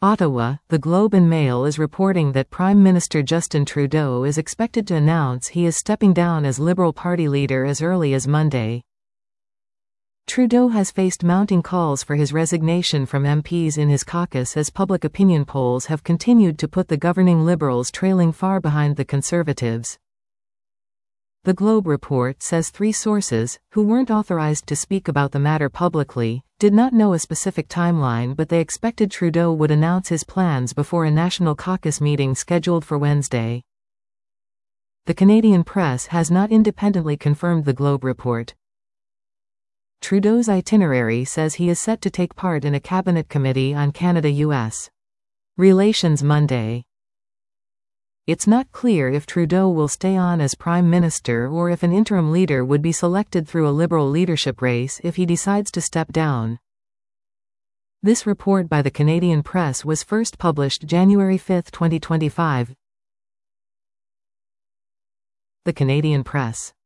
Ottawa, The Globe and Mail is reporting that Prime Minister Justin Trudeau is expected to announce he is stepping down as Liberal Party leader as early as Monday. Trudeau has faced mounting calls for his resignation from MPs in his caucus as public opinion polls have continued to put the governing Liberals trailing far behind the Conservatives. The Globe report says 3 sources, who weren't authorized to speak about the matter publicly, did not know a specific timeline, but they expected Trudeau would announce his plans before a national caucus meeting scheduled for Wednesday. The Canadian press has not independently confirmed the Globe report. Trudeau's itinerary says he is set to take part in a cabinet committee on Canada-US relations Monday. It's not clear if Trudeau will stay on as Prime Minister or if an interim leader would be selected through a Liberal leadership race if he decides to step down. This report by the Canadian press was first published January 5, 2025. The Canadian press.